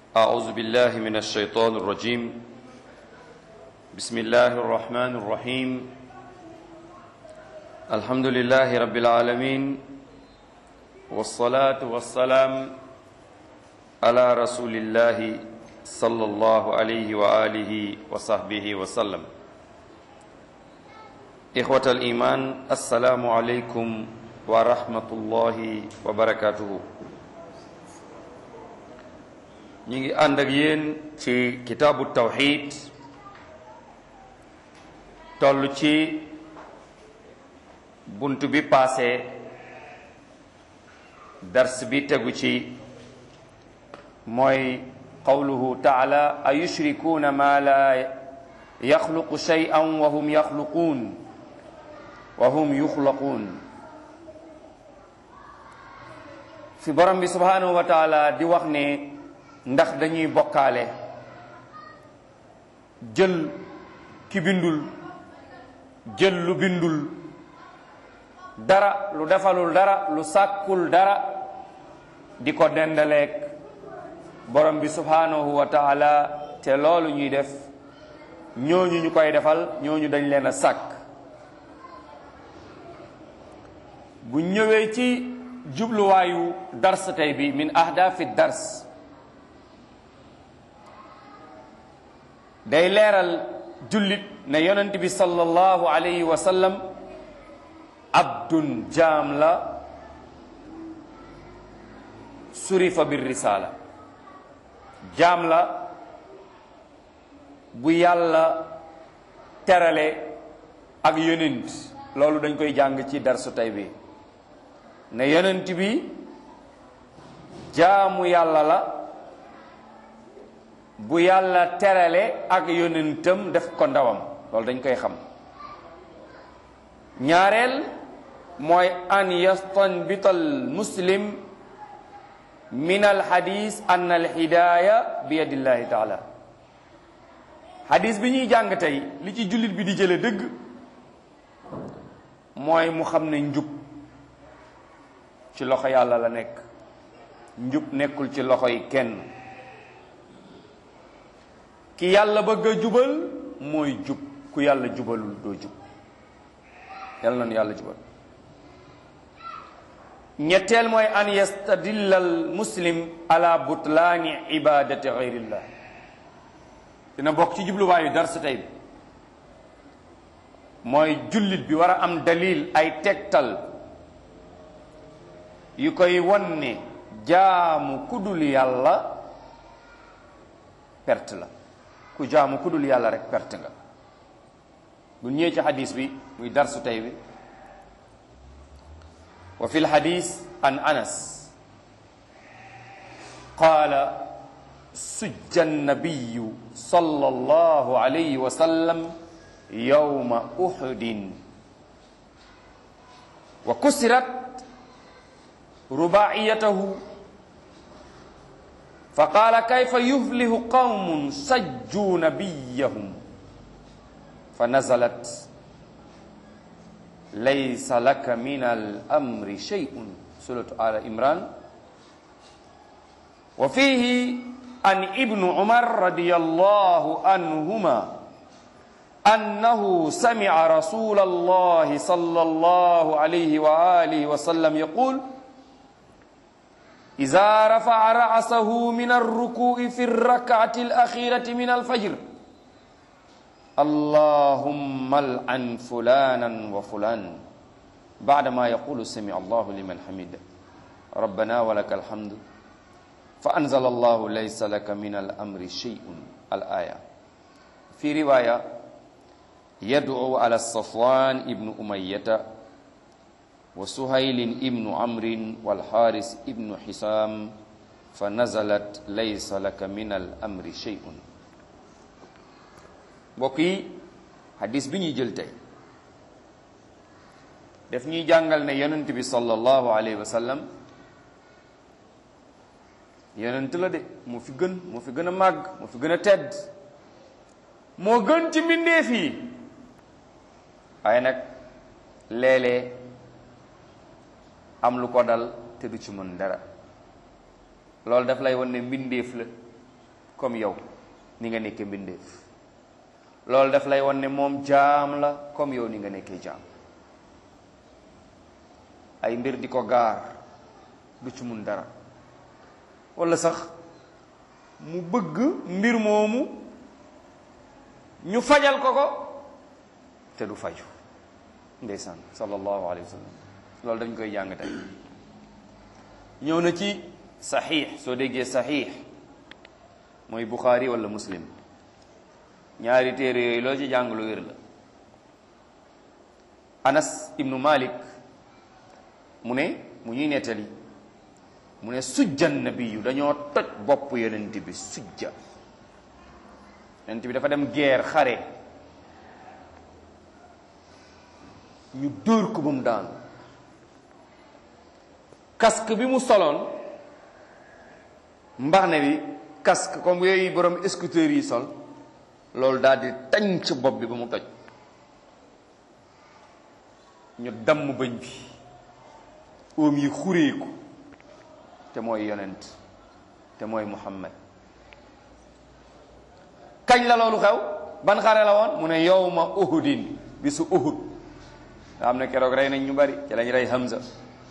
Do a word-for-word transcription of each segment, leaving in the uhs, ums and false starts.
أعوذ بالله من الشيطان الرجيم بسم الله الرحمن الرحيم الحمد لله رب العالمين والصلاة والسلام على رسول الله صلى الله عليه وآله وصحبه وسلم إخوة الإيمان السلام عليكم ورحمة الله وبركاته ñi ngi ànd ak yéen ci kitaabu tawxid toll ci bunt bi paase dars bi tegu ci mooy qawluhu taala a yushrikuuna ma la yaxluqu shay'an wa hum yaxluquun wa hum yuxlaquun fi borom bi subhanahu wa taala di wax ne ndax dañuy bokkaale jël ki bindul jël lu bindul dara lu defalul dara lu sàkkul dara di ko dendaleek borom bi subhanahu wa taala te loolu ñuy def ñooñu ñu koy defal ñooñu dañ leen a sàkk bu ñëwee ci jubluwaayu dars tey bi min ahdafi dars day leeral jullit ne yonent bi sallallahu alayhi wa sallam abdun jaam la surifa bir risala jaam la bu yàlla terale ak yonent loolu dañ koy jàng ci darsu tey bi ne yonent bi jaamu yàlla la bu yàlla terale ak yonentam def ko ndawam loolu dañ koy xam ñaareel mooy an yastanbita al muslim min al hadis an al hidaya bi yadillahi taala hadis bi ñuy jàng tey li ci jullit bi di jële dëgg mooy mu xam ne njub ci loxo yàlla la nekk njub nekkul ci loxo yi kenn ki yàlla bëgg a jubal mooy jub ku yàlla jubalul doo jub yàlla na yàlla jubal ñetteel mooy an yastadilla al muslim ala butlaani ibadati gayrillah dina bokk ci jubluwaayu darsu tey bi mooy jullit bi war a am dalil ay tegtal yu koy won ne jaamu kudul yàlla perte la ku jaamu ku dul yàlla rek perte nga bu ñëwee ci xadis bi muy darsu tey bi wa fi lxadis an anas qaala sujja annabiyu sallallahu alayhi wa sallam yawma uhudin wa kusirat rubaiyatahu فقال كيف يفلح قوم سجوا نبيهم فنزلت ليس لك من الأمر شيء سورة آل عمران وفيه عن ابن عمر رضي الله عنهما أنه سمع رسول الله صلى الله عليه وآله وسلم يقول إذا رفع رأسه من الركوع في الركعة الأخيرة من الفجر اللهم العن فلانا وفلان بعدما يقول سمع الله لمن حمده ربنا ولك الحمد فأنزل الله ليس لك من الأمر شيء الآية في رواية يدعو على الصفوان ابن أمية وسهيل ابن عمرو والحارث ابن حسام فنزلت ليس لك من الأمر شيء mbokk yi hadis bi ñuy jël tey daf ñuy jàngal ne yonent bi sallallahu alayhi wa sallam yonent la de moo fi gën moo fi gën a màgg moo fi gën a tedd moo gën ci mbindeef yi waaye nag léeg-léeg am lu ko dal te du ci mën dara loolu daf lay wan ne mbindeef la comme yow ni nga nekkee mbindeef loolu daf lay wan ne moom jaam la comme yow ni nga nekkee jaam ay mbir di ko gaar du ci mun dara wala sax mu bëgg mbir moomu ñu fajal ko ko te du faju ndeysaan sallallahu alayhi wa sallam loolu dañ koy jàng tey ñëw na ci saxiix soo déggee saxiix mooy Bukhari wala Muslim ñaari téere yooyu loo ci jàng lu wér la Anas ibnu Malik mu ne mu ñuy nettali mu ne sujja nabiyu dañoo toj bopp yonent bi sujja yonent bi dafa dem guerre xare ñu dóor ko ba mu daanu casque bi mu soloon mbaxne bi casque comme yooyu borom scooter yi sol loolu daal di tañ ci bopp bi ba mu toj ñu damm bëñ bi óom yi xureeku te mooy yonent te mooy Muhammad kañ la loolu xew ban xare la woon mu ne yawma uhudin bisu uhud nga xam ne keroog rey nañ ñu bari ci lañ rey Hamza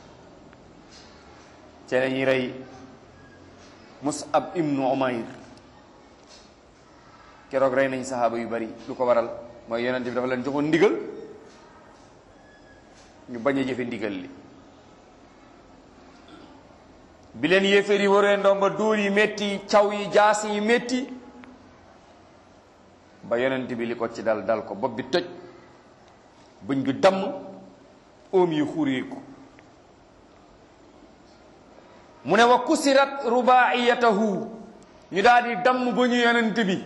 ci lañuy rey Mus'ab ibnu Umayr keroog rey nañ saxaaba yu bari lu ko waral mooy yonent bi dafa leen joxoon ndigal ñu bañ a jëfe ndigal li bi leen yéeféer yi waree ndomba dóor yi métti caw yi jaas yi métti ba yonent bi li ko ci dal dal ko bopp bi toj bëñ bi damm óom yi xureeku mu ne wa kusirat rubaiyatahu ñu daal di damm ba ñu yonent bi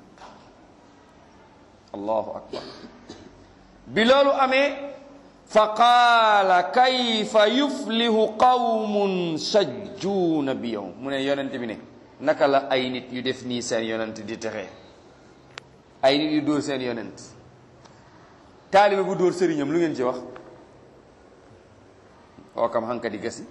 allahu akbar bi loolu amee fa qaala kayfa yuflihu qawmun sajjuuna bi yow mu ne yonent bi ne naka la ay nit yu def nii seen yonent di texe ay nit yu dóor seen yonent taalibe bu dóor sëriñam lu ngeen ci wax oo kam hanka di gasi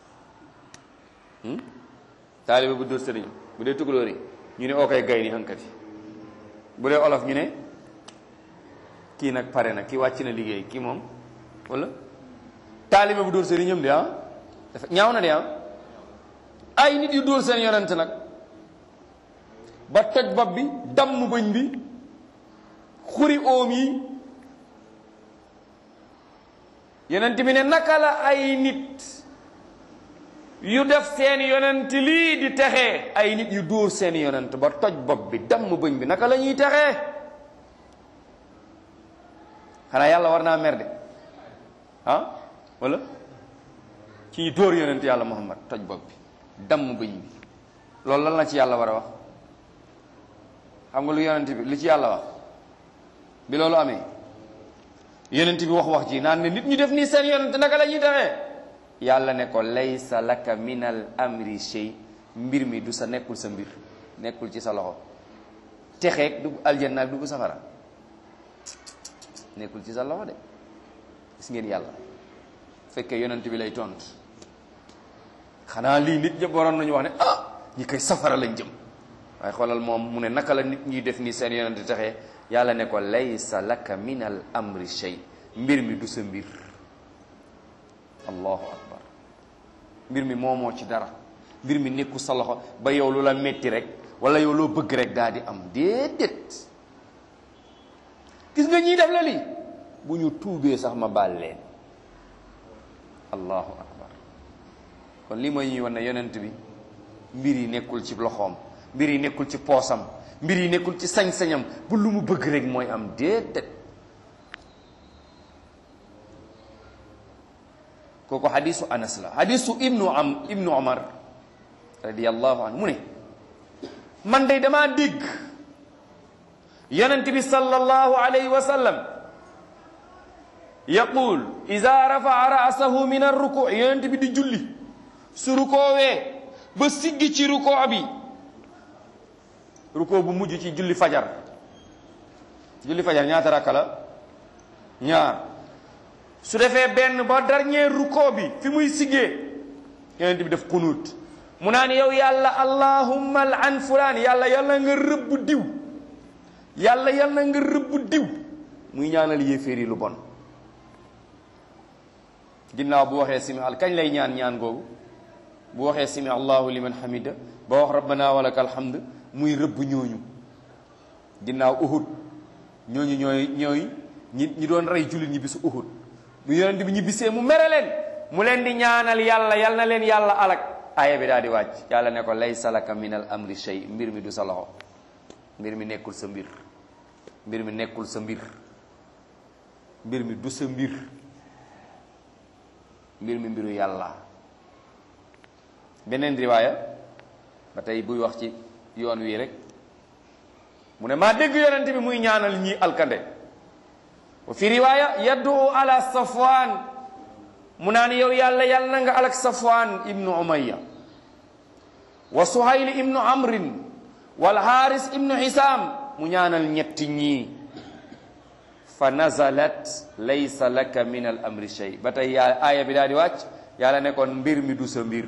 taalibe bu dóor sëriñam bu dee tukulóor yi ñu ne oo koy gay ni hankati bu dee olof ñu ne kii nag pare na kii wàcc na liggéey kii moom wala taalibe bu dóor sëriñam de ah dafa ñaaw na de ah ay nit yu dóor seen yonent nag ba toj bopp bi damm bëñ bi xuri óom yi yonent bi ne naka la ay nit yu def seen yonent lii di texee ay nit yu dóor seen yonent ba toj bopp bi damm bëñ bi naka la ñuy texee xanaa yàlla war naa mer de ah wala ci dóor yonent yàlla Muhammad toj bopp bi damm bëñ bi loolu lan la ci yàlla war a wax xam nga lu yonent bi li ci yàlla wax bi loolu amee yonent bi wax wax ji naan ne nit ñu def nii seen yonent naka la ñuy taxee yàlla ne ko laysa laka min al amri shay mbir mi du sa nekkul sa mbir nekkul ci sa loxo texeeg dugg aljanna ak dugg safara nekkul ci sa loxo de gis ngeen yàlla fekkee yonent bi lay tontu xanaa lii nit ñëpp waroon nañu wax ne ah ñi koy safara lañ jëm waaye xoolal moom mu ne naka la nit ñuy def nii seen yonent texee yàlla ne ko laysa laka min al amri shay mbir mi du sa mbir allahu akbar mbir mi moomoo ci dara mbir mi nekku sa loxo ba yow lu la metti rek wala yow loo bëgg rek daal di am déedéet gis nga ñii def la lii bu ñu tuubee sax ma baal leen allahu akbar kon lii mooy ñuy wan ne yonent bi mbir yi nekkul ci loxoom mbir yi nekkul ci poosam mbir yi nekkul ci sañ-sañam bu lu mu bëgg rek mooy am déedéet kooku xadisu anas la xadisu ibnu am ibnu omar radiallahu anhu mu ne man day damaa dégg yonent bi sallallahu alayhi wa sallam yaqul ida rafaa ra'sahu min arruku yonent bi di julli su rukoowee ba siggi ci rukoo bi rukoo bu mujj ci julli fajar julli fajar ñaata rakka la ñaar su defee benn ba dernier rukoo bi fi muy siggee yonent bi def xunuut mu naan yow yàlla allahumma al'an fulaan yàlla yàlla nga rëbb diw yàlla yàlla nga rëbb diw muy ñaanal yéeféer yi lu bon. ginnaaw bu waxee simi al kañ lay ñaan ñaan googu bu waxee simi allahu liman hamida ba wax rabbana wa lakal hamd muy rëbb ñooñu. ginnaaw Uhud ñooñu ñooy ñooy ñi ñi doon rey jullit ñi bisu Uhud bu yonent bi ñu bisee mu mere leen mu leen di ñaanal yàlla yal na leen yàlla alak aaya bi daal di wàcc yàlla ne ko laysa laka min al amri shay mbir mi du sa loxo mbir mi nekkul sa mbir mbir mi nekkul sa mbir mbir mi du sa mbir mbir mi mbiru yàlla. beneen riwaaya ba tey buy wax ci yoon wii rek mu ne maa dégg yonent bi muy ñaanal ñii alkande wa fi riwaaya yaddu ala Safwan mu naan yow yàlla yàlla na nga alak Safwan ibnu Umayya wa Suhayl ibnu Amrin wal Haris ibnu Hisam mu ñaanal ñetti ñii fa nazalat laysa laka min al amri shay ba tey yaa aaya bi daal di wàcc yàlla ne kon mbir mi du sa mbir.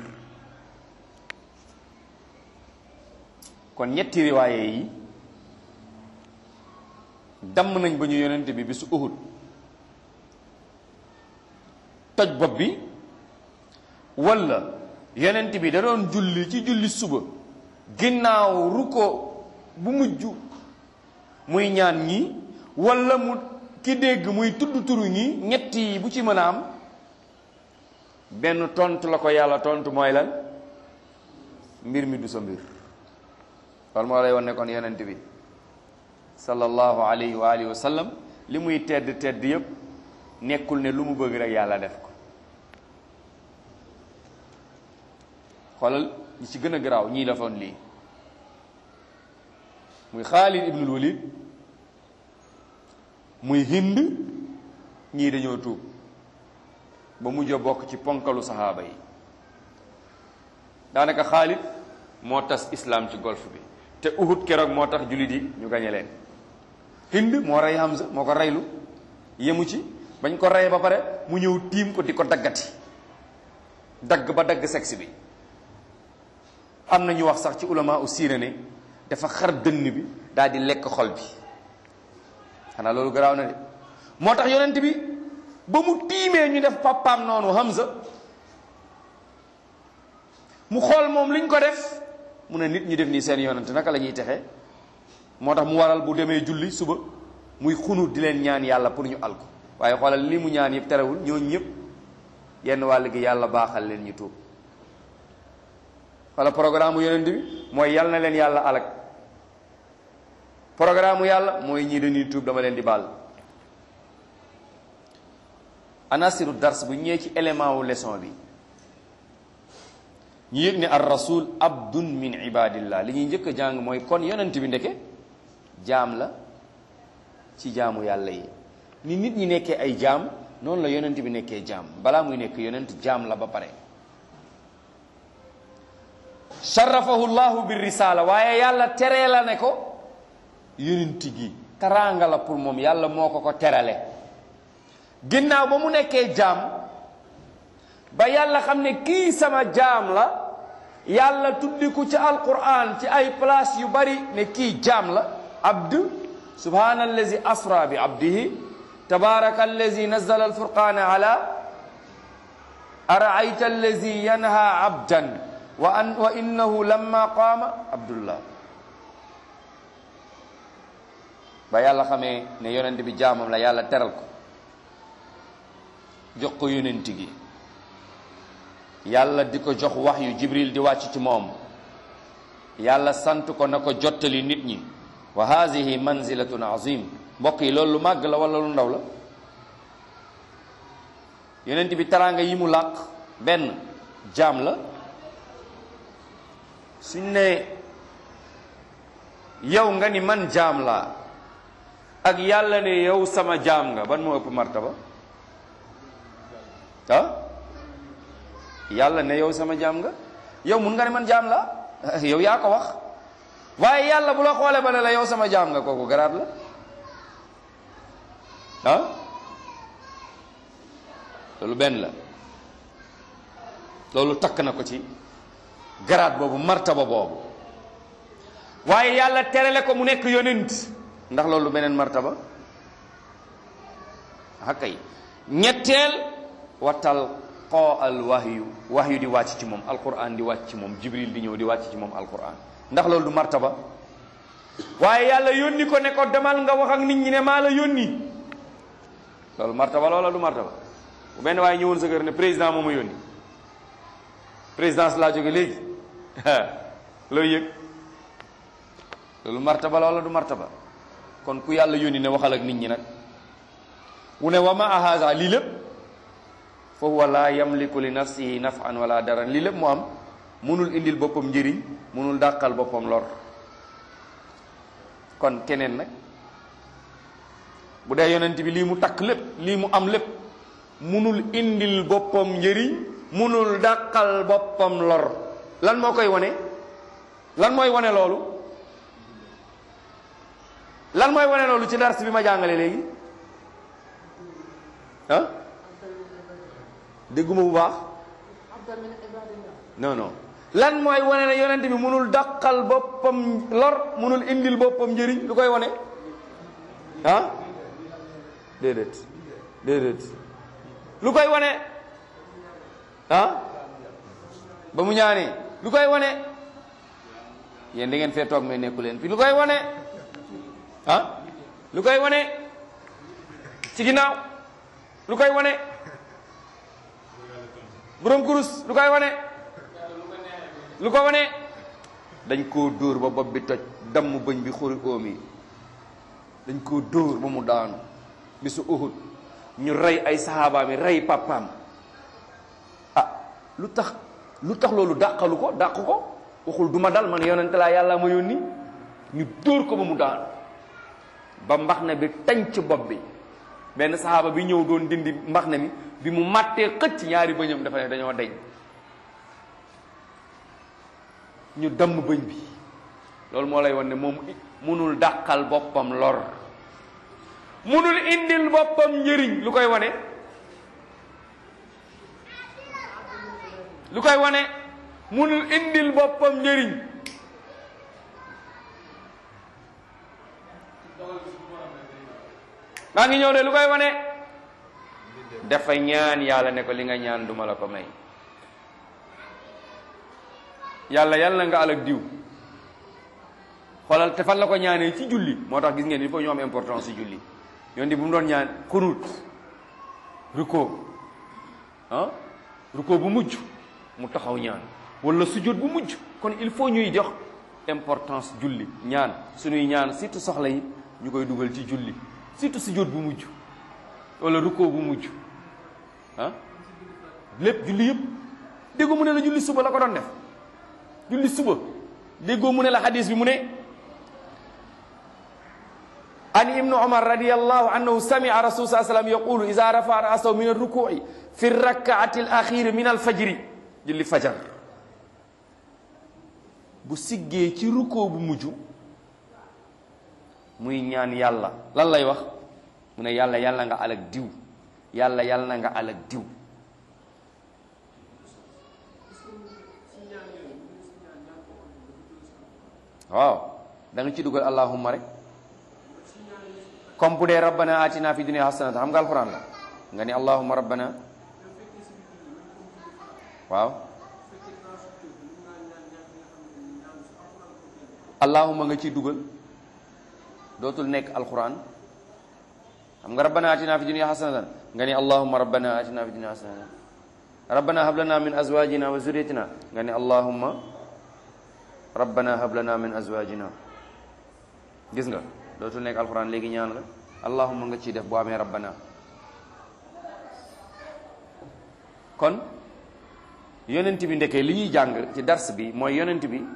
kon ñetti riwaaye yi damm nañ ba ñu yonent bi bisu Uhud toj bopp bi walla yonent bi da doon julli ci julli suba ginnaaw ruko bu mujj muy ñaan ñi walla mu ki dégg muy tudd turu ñi ñett yi bu ci mën a am benn tontu la ko yàlla tontu mooy lan mbir mi du sa mbir. loolu moo lay won ne kon yonent bi sallallahu alayhi wa alihi wa sallam li muy tedd tedd yépp nekkul ne lu mu bëgg rek yàlla def ko. xoolal ñi ci gën a garaaw ñii defoon lii muy Xaalid ibnul Walid muy Hind ñii dañoo tuub ba mujj a bokk ci ponkalu saxaaba yi. daanaka Xaalid moo tas islam ci golf bi te Uhud keroog moo tax jullit yi ñu gañe leen. Hind moo rey Hamza moo ko reylu yemu ci bañ ko rey ba pare mu ñëw tiim ko di ko daggati dagg ba dagg sexe bi. am na ñu wax sax ci ulama u siira ne dafa xar dënn bi daal di lekk xol bi xanaa loolu garaaw na de moo tax yonent bi ba mu tiimee ñu def papaam noonu Hamza mu xool moom liñ ko def mu ne nit ñi def nii seen yonent naka la ñuy texee moo tax mu waral bu demee julli suba muy xunut di leen ñaan yàlla pour ñu alko waaye xoolal li mu ñaan yëpp terewul ñooñu ñëpp yenn wàll gi yàlla baaxal leen ñu tuub. wala programme yonent bi mooy yàlla na leen yàlla alak programme yàlla mooy ñii dañuy tuub dama leen di baal. anasiru dars bu ñëwee ci élément wu leçon bi ñu yëg ne ar rasul abdun min ibadillah li ñuy njëkk a jàng mooy kon yonent bi ndeke jaam la ci jaamu yàlla yi. ni nit ñi nekkee ay jaam noonu la yonent bi nekkee jaam balaa muy nekk yonent jaam la ba pare. sharafahu llahu bir risala waaye yàlla teree la ne ko yonent gi teraanga la pour moom yàlla moo ko ko terale. ginnaaw ba mu nekkee jaam ba yàlla xam ne kii sama jaam la yàlla tuddi ko ci alquran ci ay place yu bari ne kii jaam la. abd subhanallazi asra bi abdihi tabaraka allazi nazzala alfurqana ala araayta allazi yanha abdan wa an wa innahu lamma qaama abdullah. ba yàlla xamee ne yonent bi jaamam la yàlla teral ko jox ko yonent gi yàlla di ko jox wax yu jibril di wàcc ci moom yàlla sant ko na ko jottali nit ñi. wa haadihi manzilatun azim mbokk yi loolu lu màgg la wala lu ndaw la. yonent bi teraanga yi mu làq benn jaam la. suñ ne yow nga ni man jaam laa ak yàlla ne yow sama jaam nga ban moo ëpp martaba ah yàlla ne yow sama jaam nga yow mun nga ne man jaam laa yow yaa ko wax waaye yàlla bu la xoolee ba ne la yow sama jaam nga kooku garaat la ah loolu benn la loolu takk na ko ci garaat boobu martaba boobu. waaye yàlla terale ko mu nekk yonent ndax loolu beneen martaba hakay ñetteel wattal qoo al wahyu wahyu di wàcc ci moom alquran di wàcc ci moom jibril di ñëw di wàcc ci moom alquran ndax loolu du martaba. waaye yàlla yónni ko ne ko demal nga wax ak nit ñi ne maa la yónni loolu martaba loola du martaba. bu benn waaye ñëwoon sa kër ne président moo ma yónni présidence laa jóge léegi looy yëg loolu martaba loola du martaba. kon ku yàlla yónni ne waxal ak nit ñi nag wu ne wa ma haza lii lépp fa huwa la yamliku li nafsihi naf'an wala daran lii lépp mu am munul indil boppam njëriñ munul dàqal boppam lor. kon keneen nag bu dee yonent bi lii mu takk lépp lii mu am lépp munul indil boppam njëriñ munul dàqal boppam lor lan moo koy wane lan mooy wane loolu lan mooy wane loolu ci dars bi ma jàngale léegi ah dégguma bu baax non non lan mooy wane ne yonent bi munul dàqal boppam lor munul indil boppam njëriñ lu koy wane ah déedéet déedéet lu koy wane ah ba mu ñaanee lu koy wane yéen da ngeen fee toog mais nekku leen fi lu koy wane ah lu koy wane ci ginnaaw lu koy wane borom kurus lu koy wane lu ko wane dañ koo dóor ba bopp bi toj damm bëñ bi xuri óom yi dañ koo dóor ba mu daanu bisu Uhud ñu rey ay sahaaba mi rey papaam ah lu tax lu tax loolu dàqalu ko dàq ko waxul duma dal man yonente laa yàlla ma yónni ñu dóor ko ba mu daanu ba mbax na bi tañ ci bopp bi benn sahaaba bi ñëw doon dindi mbax na mi bi mu màttee xëcc ñaari bëñam dafa ne dañoo deñ ñu damm bëñ bi loolu moo lay wan ne moom munul dàqal boppam lor munul indil boppam njëriñ lu koy wane lu koy wane munul indil boppam njëriñ maa ngi ñëw de lu koy wane dafa ñaan yàlla ne ko li nga ñaan duma la ko may yàlla yàlla nga alak diw xoolal te fan la ko ñaanee ci julli moo tax gis ngeen il faut ñu am importance ci julli yoon di bu mu doon ñaan xunut ruko ah ruko bu mujj mu taxaw ñaan wala sujjóot bu mujj kon il faut ñuy jox importance julli ñaan suñuy ñaan surtout soxla yi ñu koy dugal ci julli surtout sujjóot bu mujj wala ruko bu mujj ah lépp julli yëpp déggoo mu ne la julli suba la ko doon def julli suba déggoo mu ne la hadis bi mu ne an ibnu umar radiyallahu anhu sami'a rasul sallallahu alayhi wasallam yaqulu idha rafa'a ra'sahu min ar-ruku'i fi ar-rak'ati al-akhira min al-fajri julli fajar bu siggee ci ruko bu mujj muy ñaan yàlla lan lay wax mu ne yàlla yàlla nga alak diw yàlla yàlla nga alak diw waaw da nga ci dugal allahumma rek comme bu dee rabbana atina fi dunya hasanatan xam nga alquran la nga ni allahumma rabbana waaw allahumma nga ciy dugal dootul nekk alquran xam nga rabbana atina fi dunya hasanatan nga ni allahumma rabbana atina fi dunya hasanatan rabbana hab lana min azwajina wa zurriyyatina nga ni allahumma rabbana hab lana min azwajina gis nga dootul nekk alquran léegi ñaan la allahumma nga ciy def boo amee rabbana kon yonent bi ndeke li ñuy jàng ci dars bi mooy yonent bi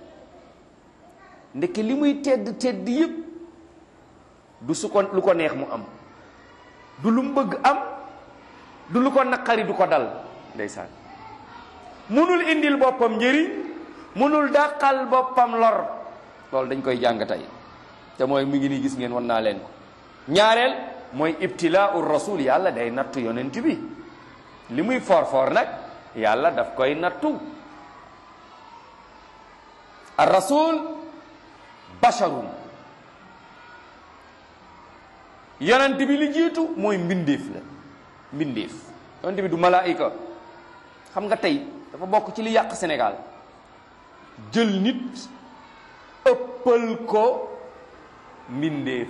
ndeke li muy tedd tedd yëpp du su ko lu ko neex mu am du lu mu bëgg am du lu ko naqari du ko dal ndeysaan munul indil boppam njëriñ munul dàqal boppam lor loolu dañ koy jàng tey te mooy mi ngi nii gis ngeen wan naa leen ko ñaareel mooy ibtilaau rasul yàlla day nattu yonent bi li muy for for nag yàlla daf koy nattu ar rasul basharun yonent bi li jiitu mooy mbindeef la mbindeef yonent bi du malaayika xam nga tey dafa bokk ci li yàq Sénégal jël nit ëppal ko mbindeef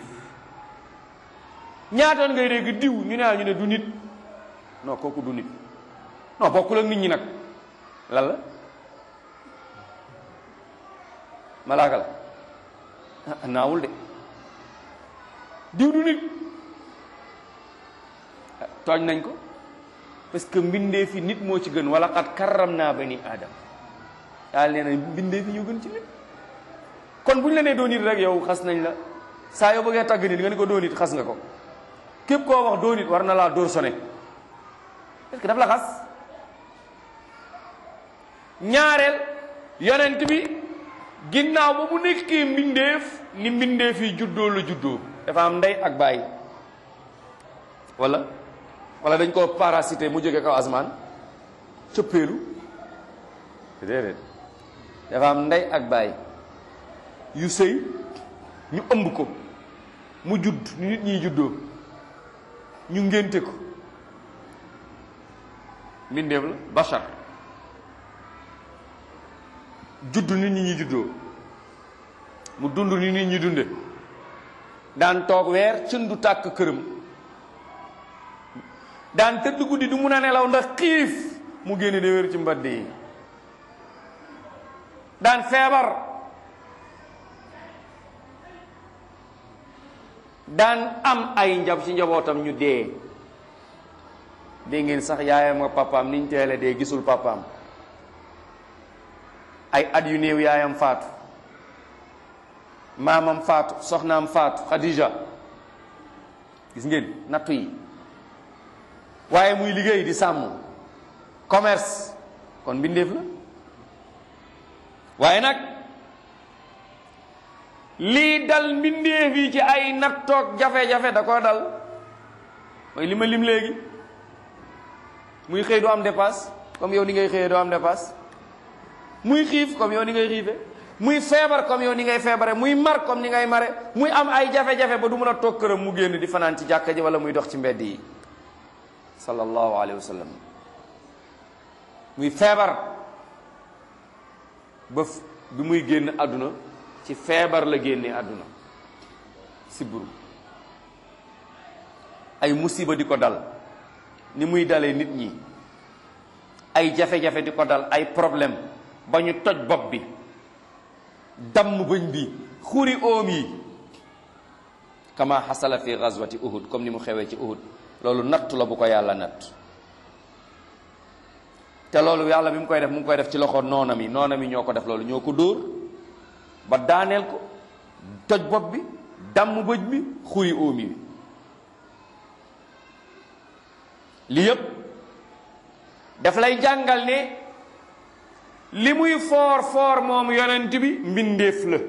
ñaatoon ngay dégg diw ñu ne ñu ne du nit non kooku du nit non bokkul ak nit ñi nag lan la malaaka la ah naawul de diw du nit tooñ nañ ko parce que mbindeef yi nit moo ci gën wala qad karram naa bani adam daal nee na mbindeef yi ñu gën ci nit kon bu ñu la nee doo nit rek yow xas nañ la saa yoo bëggee tàgg nit nga ne ko doo nit xas nga ko képp koo wax doo nit war na laa dóor sone parce que daf la xas ñaareel yonent bi ginnaaw ba mu nekkee mbindeef ni mbindeef yi juddoo la juddoo dafa am ndey ak baay wala wala dañ koo parasité mu jóge kaw asmaan cëppeelu déedéet dafa am ndey ak baay yu sëy ñu ëmb ko mu judd ni nit ñiy juddoo ñu ngénte ko mbindeef la bashar judd nit ñi ñuy juddoo mu dund ni nit ñi dunde daan toog weer cëndu tàkk këram daan tëdd guddi du mun a nelaw ndax xiif mu génne de wér ci mbadd yi daan feebar daan am ay njab ci njabootam ñu dee dégg ngeen sax yaayam ak papaam niñ teele dee gisul papaam ay at yu néew yaayam faatu maamam faatu soxnaam faatu Khadija gis ngeen nattu yi waaye muy liggéey di sàmm commerce kon mbindeef la waaye nag lii dal mbindeef yi ci ay nattoog jafe-jafe da ko dal mooy li ma lim léegi muy xëy doo am dépasse comme yow ni ngay xëyee doo am dépasse muy xiif comme yow ni ngay xiife muy feebar comme yow ni ngay feebare muy mar comme ni ngay mare muy am ay jafe-jafe ba du mën a toog këram mu génn di fanaan ci jàkka ji wala muy dox ci mbedd yi sallallahu alayhi wa sallam muy feebar ba bi muy génn àdduna ci feebar la génnee àdduna sibbiru ay musiba di ko dal ni muy dalee nit ñi ay jafe-jafe di ko dal ay problème ba ñu toj bopp bi damm bëñ bi xuri oom yi kama xasala fi gazwati uhud comme ni mu xewee ci uhud loolu nattu la bu ko yàlla natt te loolu yàlla bi mu koy def mu ngi koy def ci loxo noonam yi noonam yi ñoo ko def loolu ñoo ko dóor ba daaneel ko toj bopp bi damm bëj bi xuri oom yi li yépp daf lay jàngal ne li muy foor foor moom yonent bi mbindeef la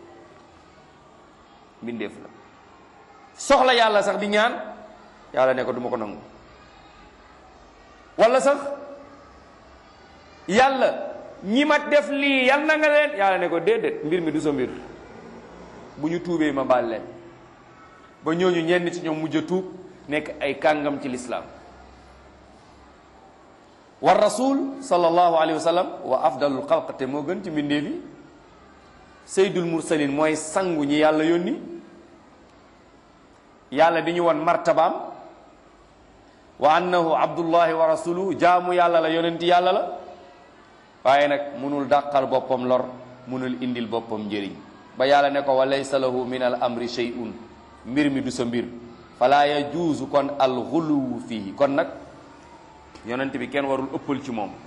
mbindeef la soxla yàlla sax di ñaan yàlla ne ko duma ko nangu wala sax yàlla ñi ma def lii yal na nga leen yàlla ne ko déedéet mbir mi du sa mbir bu ñu tuubee ma baal leen ba ñooñu ñenn ci ñoom mujj a tuub nekk ay kàngam ci lislaam wa rasul sallallahu alayhi wa sallam wa afdalul xalq te moo gën ci mbindeef yi sayyidul mursalin mooy sangu ñi yàlla yónni yàlla di ñu won martabaam wa annahu abdullahi wa rasuluhu jaamu yàlla la yonenti yàlla la waaye nag munul dàqal boppam lor munul indil boppam njëriñ ba yàlla ne ko wa laysa lahu min al amri shay'un mbir mi du sa mbir fala yajuuzu kon al xuluwu fihi kon nag yonent bi kenn warul ëppal ci moom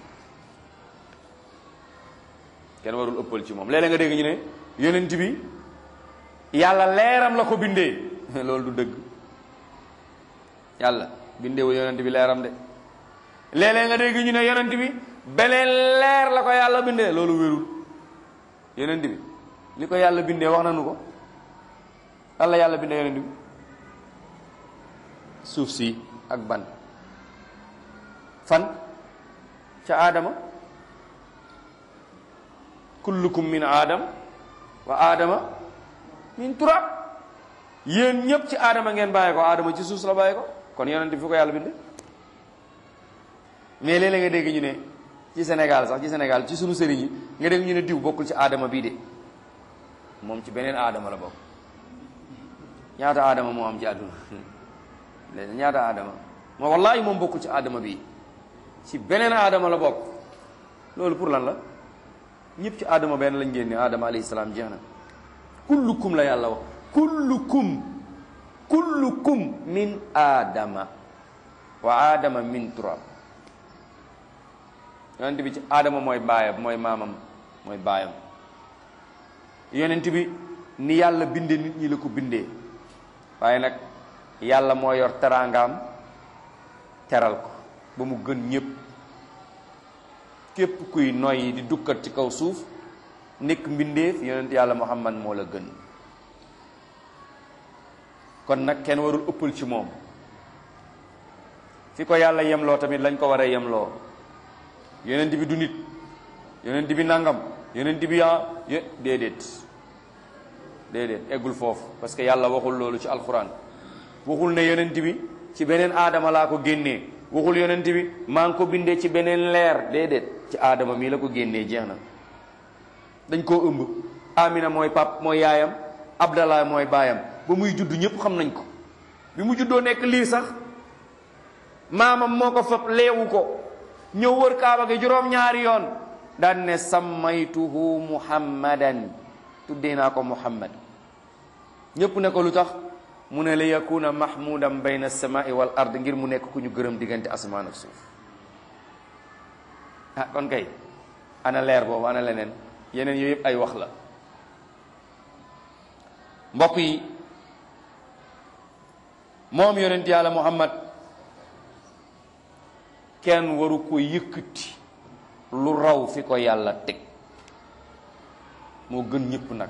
kenn warul ëppal ci moom léeg-léeg nga dégg ñu ne yonent bi yàlla leeram la ko bindee loolu du dëgg yàlla bindeewul yonent bi leeram de léeg-léeg nga dégg ñu ne yonent bi beneen leer la ko yàlla bindee loolu wérul yonent bi li ko yàlla bindee wax nañu ko Allah yàlla bindee yonent bi suuf si ak ban fan ca aadama kullukum min aadam wa aadama min turab yéen ñëpp ci aadama ngeen bàyyi ko aadama ci suuf la bàyyi ko kon yonent bi fi ko yàlla bind mais léeg-léeg nga dégg ñu ne ci Sénégal sax ci Sénégal ci sunu sëriñ yi nga dégg ñu ne diw bokkul ci aadama bii de moom ci beneen aadama la bokk ñaata aadama moo am ci àdduna léegi ñaata aadama moo wallahi moom bokkul ci aadama bii ci beneen aadama la bokk loolu pour lan la ñëpp ci aadama benn lañ génne aadama alayhi salaam jeex na kullukum la yàlla wax kullukum kullukum min aadama wa aadama min turab yonent bi ci aadama mooy baayam mooy maamam mooy baayam yonent bi ni yàlla bindee nit ñi la ko bindee waaye nag yàlla moo yor teraangaam teral ko ba mu gën ñëpp képp kuy noyyi di dukkat ci kaw suuf nekk mbindeef yonent yàlla muhammad moo la gën kon nag kenn warul ëppal ci moom fi ko yàlla yemloo tamit lañ ko war a yemloo yonent bi du nit yonent bi nangam yonent bi yaa déedéet déedéet eggul foofu parce que yàlla waxul loolu ci alquran waxul ne yonent bi ci beneen aadama laa ko génnee waxul yonent bi maa ngi ko bindee ci beneen leer déedéet ci aadama mii la ko génnee jeex na dañ koo ëmb amina mooy pap mooy yaayam abdallah mooy baayam ba muy judd ñëpp xam nañ ko bi mu juddoo nekk lii sax maamam moo ko fab leewu ko ñëw wër kaaba gi juróom-ñaari yoon daan ne sammaytuhu muhammadan tuddee naa ko muhammad ñëpp ne ko lu tax mu ne li yakuna mahmudan bayna samai wal ard ngir mu nekk ku ñu gërëm diggante asamaan ak suuf ah kon kay ana leer boobu ana leneen yeneen yooyu yëpp ay wax la mbokk yi moom yonent yàlla muhammad kenn waru ko yëkkati lu raw fi ko yàlla teg moo gën ñëpp nag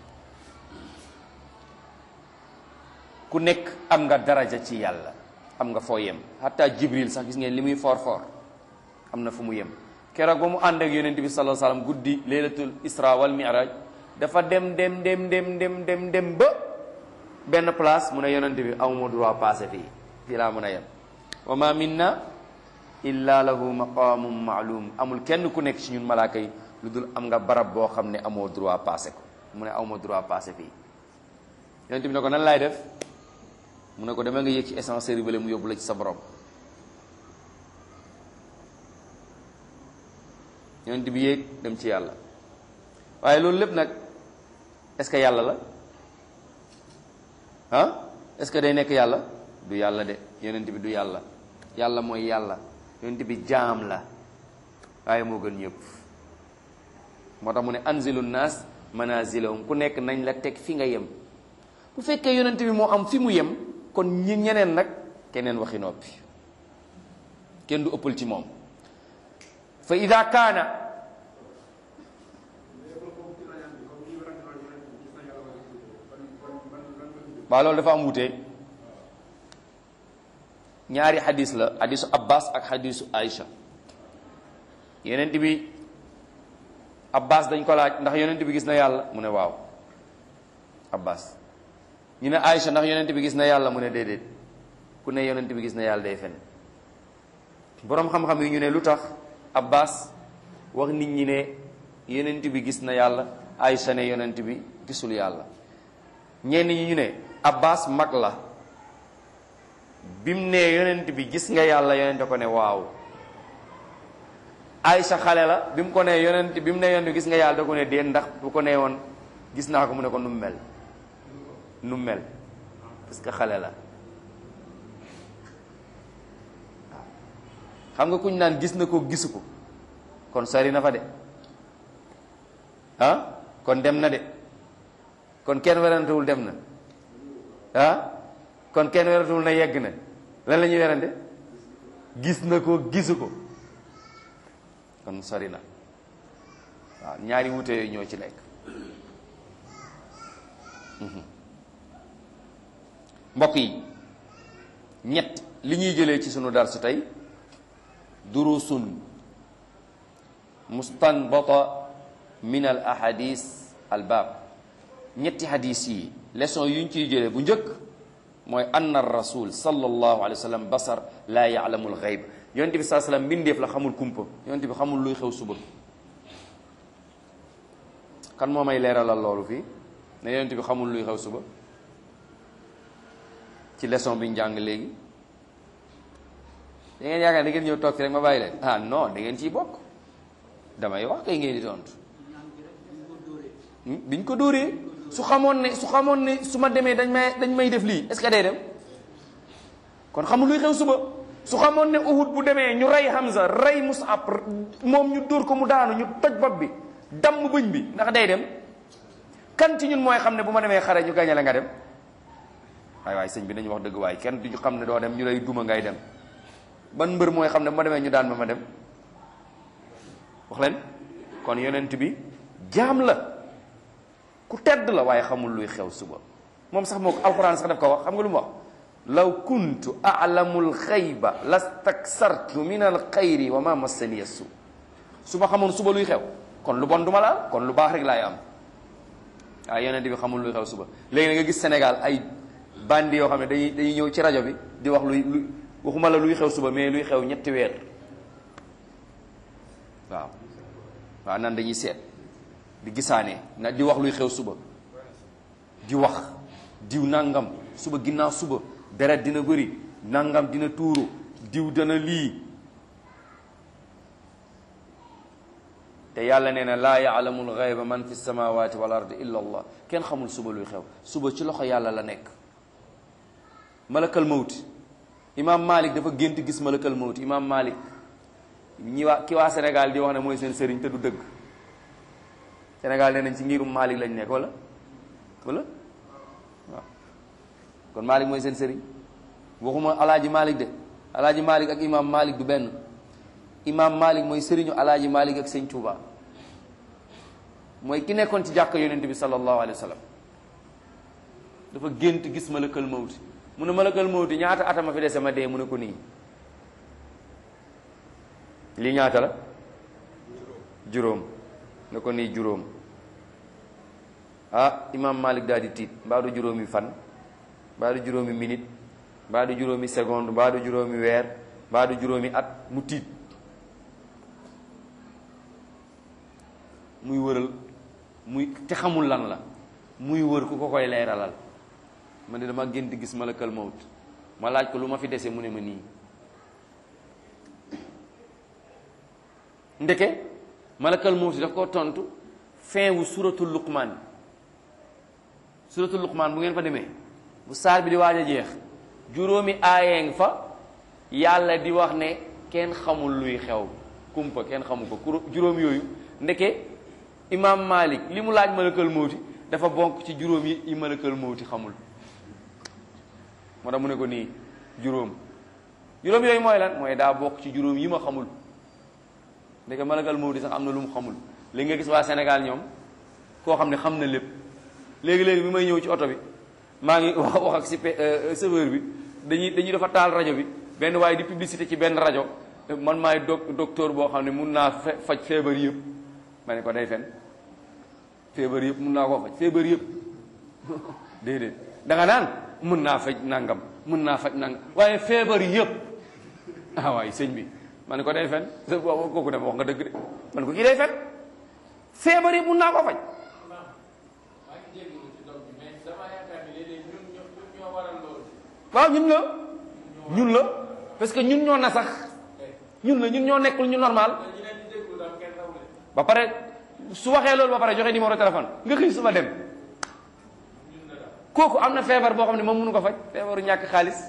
ku nekk am nga daraja ci yàlla am nga foo yem hatta jibril sax gis ngeen li muy for for am na fu mu yem keroog ba mu ànd ak yonent bi sallallahu alayhi wasallam guddi laylatul isra wal mi'raj dafa dem dem dem dem dem dem dem ba benn place mu ne yonent bi awma droit passé fii fii laa mën a yem wa ma minna illa lahu maqamun ma'lum amul kenn ku nekk ci ñun malaaka yi lu dul am nga barab boo xam ne amoo droit passé ko mu ne awma droit passé fii yonent bi ne ko nan laay def mu ne ko dama nga yéeg ci ascenseur bi mu yóbbu la ci sa borom yonent bi yéeg dem ci yàlla waaye loolu lépp nag est-ce que yàlla la ah est-ce que day nekk yàlla du yàlla de yonent bi du yàlla yàlla mooy yàlla yonent bi jaam la waaye moo gën ñëpp moo tax mu ne anzilu naas manazilahum ku nekk nañ la teg fi nga yem bu fekkee yonent bi moo am fi mu yem kon ñi ñeneen nag keneen waxi noppi kenn du ëppal ci moom fa ida kaana waaw loolu dafa am wute ñaari xadis la xadisu abbas ak xadisu aïcha yonent bi abbas dañ ko laaj ndax yonent bi gis na yàlla mu ne waaw abbas ñu ne aïcha ndax yonent bi gis na yàlla mu ne déedéet ku ne yonent bi gis na yàlla day fen boroom xam-xam yi ñu ne lu tax abbas wax nit ñi ne yonent bi gis na yàlla aïcha ne yonent bi gisul yàlla ñenn ñi ñu ne abbas mag la bim ne yonent bi gis nga yàlla yonent ko ne waaw aïcha xale la bi mu ko ne yonent bi mu ne yonent gis nga yàlla da ko ne déet ndax bu ko ne woon gis naa ko mu ne ko nu mu mel nu mu mel parce que xale la xam nga kuñ naan gis na ko gisu ko kon sori na fa de ah kon dem na de kon kenn werantewul dem na ah kon kenn werantewul na yegg na lan la ñuy werante gis na ko gisu ko kon sori na waaw ñaari wute yooyu ñoo ci nekk mbokk yi ñett li ñuy jëlee ci sunu darsu tey durusun mustanbata min al ahadis al baab ñetti hadis yi leçon yuñ ciy jëlee bu njëkk mooy anna rasul sallallahu alayhi wa sallam basar laa ya'lamul ghayb yonent bi saa sallam mbindeef la xamul kumpa yonent bi xamul luy xew suba. kan moo may leeralal loolu fii ne yonent bi xamul luy xew suba ci leçon bi ñu jàng léegi da ngeen yaakaar da ngeen ñëw toog fi rek ma bàyyi leen ah non da ngeen ciy bokk damay wax kay ngeen di tontu biñ ko dóoree su xamoon ne su xamoon ne su ma demee dañ may dañ may def lii est-ce que day dem kon xamul luy xew suba su xamoon ne Uhud bu demee ñu rey Hamza rey Mus'ab moom ñu dóor ko mu daanu ñu toj bopp bi damm bëñ bi ndax day dem kan ci ñun mooy xam ne bu ma demee xare ñu gañe la nga dem waay waay sëñ bi nañu wax dëgg waay kenn duñu xam ne doo dem ñu lay duma ngay dem ban mbër mooy xam ne bu ma demee ñu daan ma ma dem wax leen kon yonent bi jaam la ku tedd la waaye xamul luy xew suba moom sax moo ko alxuraan sax daf ko wax xam nga lu mu wax law kuntu a'lamul xayba lastaksartu min al xayri wa ma massaniya su su ma xamoon suba luy xew kon lu bon duma la kon lu baax rek laay am waaye yonent bi xamul luy xew suba léegi na nga gis Sénégal ay bandi yoo xam ne dañuy dañuy ñëw ci rajo bi di wax luy luy waxuma la luy xew suba mais luy xew ñetti weer waaw waaw nan dañuy seet di gisaane na di wax luy xew suba di wax diw nangam suba ginnaaw suba deret dina bëri nangam dina tuuru diw dana lii te yàlla nee na laa ya'lamul ghayba man fi samawati wal ardi illa allah kenn xamul suba luy xew suba ci loxo yàlla la nekk malakal mawti imam Malik dafa gént gis malakal mawti imam Malik ñi waa ki waa Sénégal di wax ne mooy seen sëriñ te du dëgg Sénégal nee nañ ci ngirum Malik lañ nekk wala wala waaw kon Malik mooy seen sëriñ waxuma alaaji Malik de alaaji Malik ak imam Malik du benn imam Malik mooy sëriñu alaaji Malik ak sëñ Touba mooy ki nekkoon ci jàkka yonent bi sallallahu alayhi wa sallam dafa gént gis malakal mawti mu ne malakal mawti ñaata atama fi dese ma dee mu ne ko nii lii ñaata la juróom ne ko nii juróom ah imam Malik daal di tiit mbaa du juróomi fan mbaa du juróomi minute mbaa du juróomi seconde mbaa du juróomi weer mbaa du juróomi at mu tiit muy wëral muy te xamul lan la muy wër ku ko koy leeralal man de dama gént gis malakal mawt ma laaj ko lu ma fi dese mu ne ma nii ndeke malakal mawt daf ko tontu fin wu suratul luqmaan suratul luqmaan bu ngeen fa demee bu saar bi di waaj a jeex juróomi aayeng fa yàlla di wax ne kenn xamul luy xew kumpa kenn xamu ko juróom yooyu ndeke imam Malik li mu laaj malakal mawti dafa bonk ci juróom yi yi malakal mawti xamul moo tax mu ne ko nii juróom juróom yooyu mooy lan mooy daa bokk ci juróom yi ma xamul ndeke malakal mawti sax am na lu mu xamul léegi nga gis waa Sénégal ñoom koo xam ne xam na lépp léegi-léegi bi may ñëw ci oto bi maa ngi wax wax ak si chauffeur bi dañuy dañuy dafa taal rajo bi benn waaye di publicité ci benn rajo man maay doc docteur boo xam ne mun naa faj feebar yëpp ma ne ko day fen feebar yëpp mun naa koo faj feebar yëpp déedéet da nga naan mun naa faj nangam mun naa faj nangam waaye feebar yëpp ah waaye sëñ bi ma ne ko day fen kooku dem wax nga dëgg de man ko kii day fen feebar yëpp mun naa koo faj waaw ñun la ñun la parce que ñun ñoo na sax ñun la ñun ñoo nekkul ñu normal ba pare su waxee loolu ba pare joxe numéro téléphone nga xëy suba dem kooku am na feebar boo xam ne moom mënu ko faj feebaru ñàkk xaalis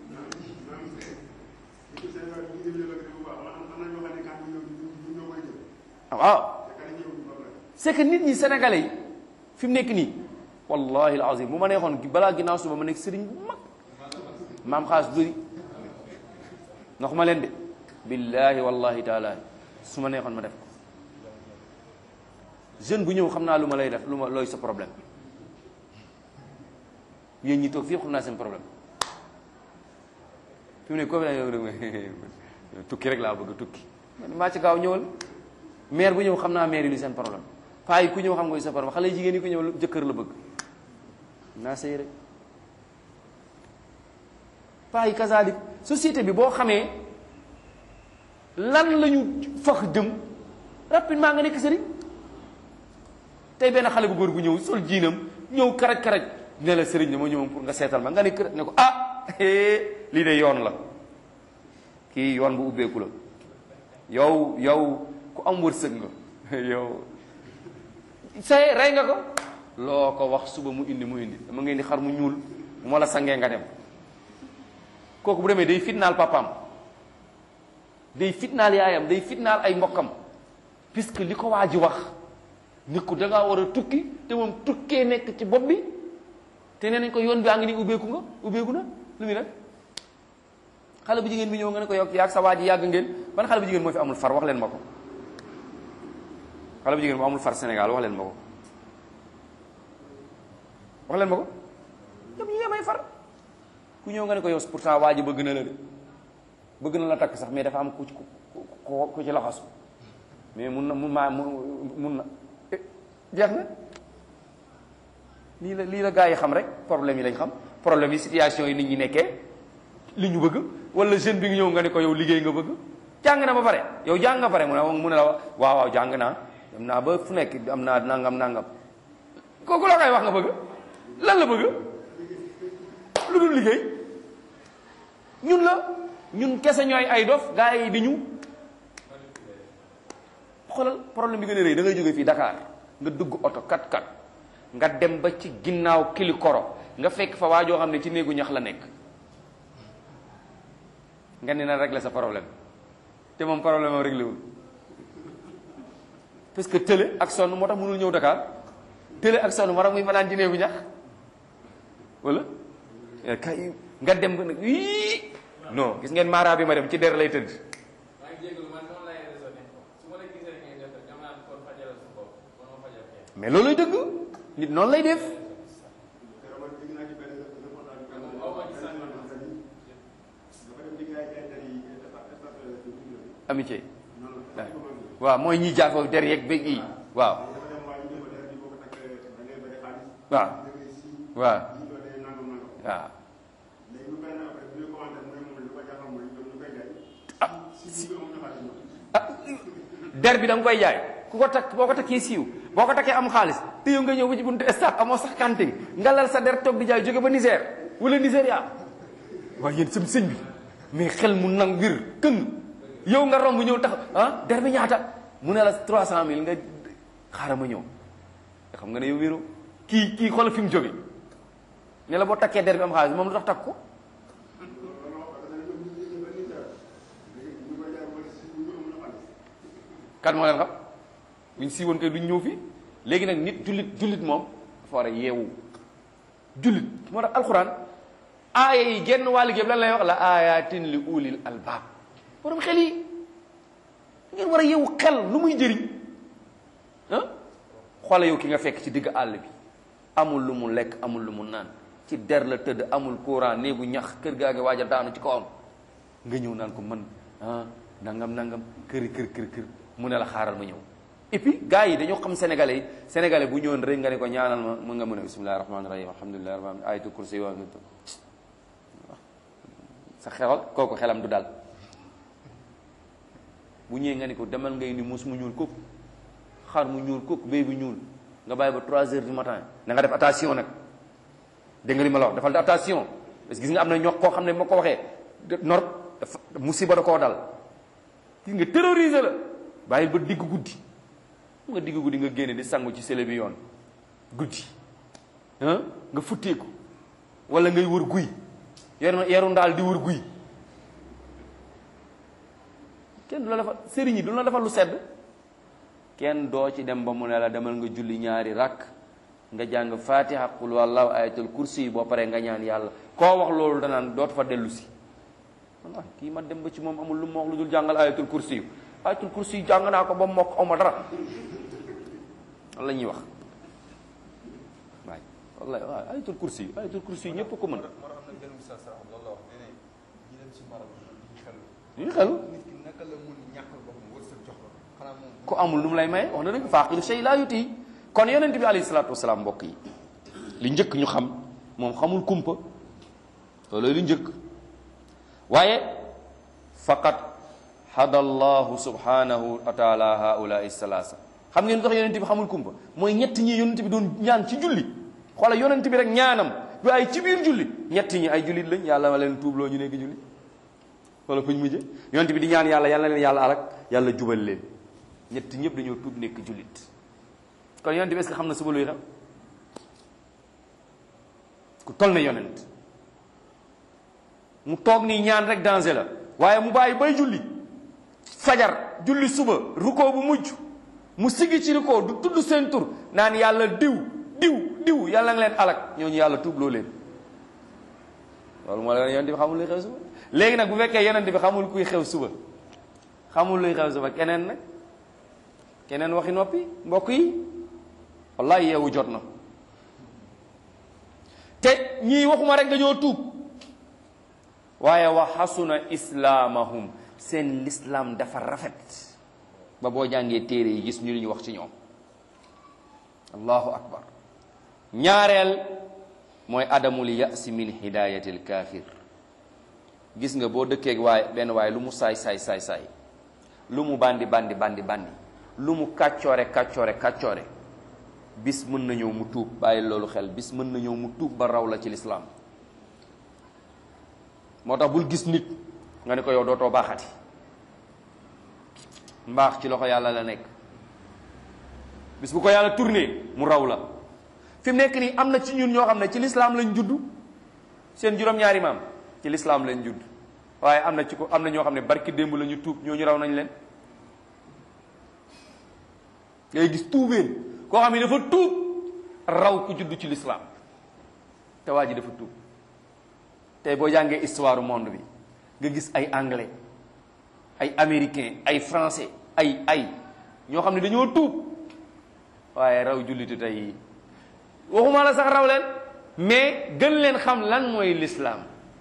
waaw c'est que nit ñi sénégalais yi fi mu nekk nii wallahi alazim bu ma neexoon balaa ginnaaw suba ma nekk sëriñ bu mag maam xaas bëri ndax ma leen de billahi wallahi taala su ma neexoon ma def ko jeune bu ñëw xam naa lu ma lay def lu ma looy sa problème yéen ñi toog fii xam naa seen problème fi mu ne ko tukki rek laa bëgg tukki man maa ci gaaw ñëwal maire bu ñëw xam naa maire yi lu seen problème paa yi ku ñëw xam nga sa borom xale jigéen yi ku ñëw jëkkër la bëgg naa sëy rek. paa yi kasaalik société bi boo xamee lan la ñu fax jëm rapidement nga nekk sëriñ. tey benn xale bu góor bu ñëw sol jiinam ñëw karaj karaj ne la sëriñ dama ñëw pour nga seetal ma nga ne kër ne ko ah lii de yoon la kii yoon bu ubbeeku la yow yow ku am wërsëg nga yow say rey nga ko loo ko wax suba mu indi mu indi dama ngeen di xar mu ñuul bu ma la sangee nga dem kooku bu demee day fitnaal papaam day fitnaal yaayam day fitnaal ay mbokkam puisque li ko waa ji wax nit ku dangaa war a tukki te moom tukkee nekk ci bopp bi te nee nañ ko yoon bi a ngi ni ubbeeku nga ubbeeku na lu muy nag xale bu jigéen bi ñëw nga ne ko yokk yaag sa waa ji yàgg ngeen ban xale bu jigéen moo fi amul far wax leen ma ko xale bu jigéen bu amul far Sénégal wax leen ma ko wax leen ma ko ñoom ñi may far ku ñëw nga ne ko yow pourtant waa ji bëgg na la de bëgg na la takk sax mais dafa am ku ku ku ci laxasu mais mun na mun maa mun na jeex na lii la lii la gaa yi xam rek problème yi lañ xam problème yi situation yi nit ñi nekkee li ñu bëgg wala jeune bi nga ñëw nga ne ko yow liggéey nga bëgg jàng na ba pare yow jàng nga pare mu ne mu ne la waaw waaw jàng naa dem naa ba fu nekk am naa nangam nangam kooku la koy wax nga bëgg lan la bëgg lu dul liggéey ñun la ñun kese ñooy ay dof gaa yi di ñu xoolal problème bi gën a rëy da ngay jógee fii Dakar nga dugg oto kat kat nga dem ba ci ginnaaw Kilikoro nga fekk fa waa joo xam ne ci néegu ñax la nekk nga ne na régler sa problème te moom problème am réglé wul parce que tële ak sonn moo tax mënul ñëw Dakar tële ak sonn moo tax muy fanaan ci néegu ñax wala kay nga dem ba nag ii non gis ngeen maara bi ma dem ci der lay tëdd mais loolu lay dëgg nit noonu lay def amitié waaw mooy ñi jaafoo der yeeg bëgg yi waaw waaw waaw waaw ah der bi da nga koy jaay ku ko takk boo ko takkee siiw boo ko takkee am xaalis te yow nga ñëw ba ci buntu stade amoo sax kanting nga lal sa der toog di jaay jóge ba Niger wala Nigéria waaye yéen sam sëñ bi mais xel mu nang wir këng yow nga romb ñëw tax ah der bi ñaata mu ne la trois cent mille nga xaaral ma ñëw xam nga ne yow wéro kii kii xoolal fi mu jóge ne la boo takkee der bi am xaalis moom lu tax takk ko kan moo leen xam buñ siiwoon kay duñ ñëw fii léegi nag nit jullit jullit moom dafa war a yeewu jullit moo tax alxuraan aaya yi genn wàllu gépp lan lay wax la ayatin li ulil albaab borom xel yi ngeen war a yeewu xel lu muy jëriñ ah xoola yow ki nga fekk ci digg àll bi amul lu mu lekk amul lu mu naan ci der la tëdd amul courant néegu ñax kër gaa ngi waaj a daanu ci kawam nga ñëw naan ko man ah nangam nangam këri kër kër kër mu ne la xaaral ma ñëw et puis gars yi dañoo xam sénégalais yi sénégalais bu ñëwoon rek nga ne ko ñaanal ma mu nga mën a bismillahi rahmaani rahim alhamdulillahi rabbil alamin ayatul kursi yi sa xewal kooku xelam du dal bu ñëwee nga ne ko demal ngay ni mus mu ñuul kooku xar mu ñuul kooku béy bu ñuul nga bàyyi ba trois heures du matin na nga def attention nag dégg nga li ma la wax defal attention parce que gis nga am na ñoo koo xam ne moo ko waxee nor dafa musiba da koo dal gis nga terroriser la bàyyil ba digg guddi mu nga digg guddi nga génne di sangu ci sele bi yoon guddi ah nga futteeku wala ngay wër guy yaru yaru ndaal di wër guy kenn du la defal sëriñ yi du la defal lu sedd kenn doo ci dem ba mu ne la demal nga julli ñaari rakk nga jàng fatiha qul wallahu ayatul kursi yi boo paree nga ñaan yàlla koo wax loolu danaan dootu fa dellu si ah kii ma dem ba ci moom amul lu ma wax lu dul jàngal ayatul kursi yi ayatul kursi yi jàng naa ko ba mokk aw ma dara la ñuy wax waay wallahi waaw ayatul kursi yi ayatul kursi yi ñëpp ko mën ñu xelu ku amul lu mu lay maye wax na dëgg faaqidu shay laa yuti. kon yonent bi alayhi salaatu wasalaam mbokk yi li njëkk ñu xam moom xamul kumpa loolu li njëkk waaye faqat hada allahu subhanahu wa taala haulaai salaasa. xam ngeen tax yonent bi xamul kumpa mooy ñett ñi yonent bi doon ñaan ci julli xoola yonent bi rek ñaanam du ay ci biir julli ñett ñi ay jullit lañ yàlla ma leen tuubloo ñu nekk julli wala fuñ mujje yonent bi di ñaan yàlla yàlla leen yàlla alak yàlla jubal leen ñett ñëpp dañoo tuub nekk jullit. kon yonent bi est-ce que xam na suba luy xew ku toll na yonent mu toog nii ñaan rek danger la waaye mu bàyyi bay julli fajar julli suba rukkoo bu mujj mu siggi ci rukkoo du tudd seen tur naan yàlla diw diw diw yàlla nga leen alak ñooñu yàlla tuubloo leen loolu moo la yonent bi xamul luy xew suba. léegi nag bu fekkee yonent bi xamul kuy xew suba xamul luy xew suba keneen nag keneen waxi noppi mbokk yi wallahi yeewu jot na te ñii waxuma rek dañoo tuub waaye wa xasuna islaamahum seen lislaam dafa rafet ba boo jàngee téere yi gis ñu li ñu wax ci ñoom allahu akbar. ñaareel mooy adamul ya'si min hidayatil kaafir. gis nga boo dëkkeeg waaye benn waaye lu mu saay saay saay saay lu mu bandi bandi bandi bandi lu mu kàccoore kàccoore kàccoore bis mën na ñëw mu tuub bàyyi loolu xel bis mën na ñëw mu tuub ba raw la ci lislaam. moo tax bul gis nit nga ne ko yow dootoo baaxati mbaax ci loxo yàlla la nekk bis bu ko yàlla tourné mu raw la. fi mu nekk nii am na ci ñun ñoo xam ne ci lislaam lañ judd seen juróom-ñaari maam ci lislaam lañ judd waaye am na ci ko am na ñoo xam ne barki démb la ñu tuub ñooñu raw nañ leen. ngay gis tuubeen koo xam ne dafa tuub raw ku judd ci lislaam te waa ji dafa tuub. tey boo jàngee histoire monde bi nga gis ay anglais ay américain ay français ay ay ñoo xam ne dañoo tuub waaye raw jullitu tey waxuma la sax raw leen mais gën leen xam lan mooy l'islam.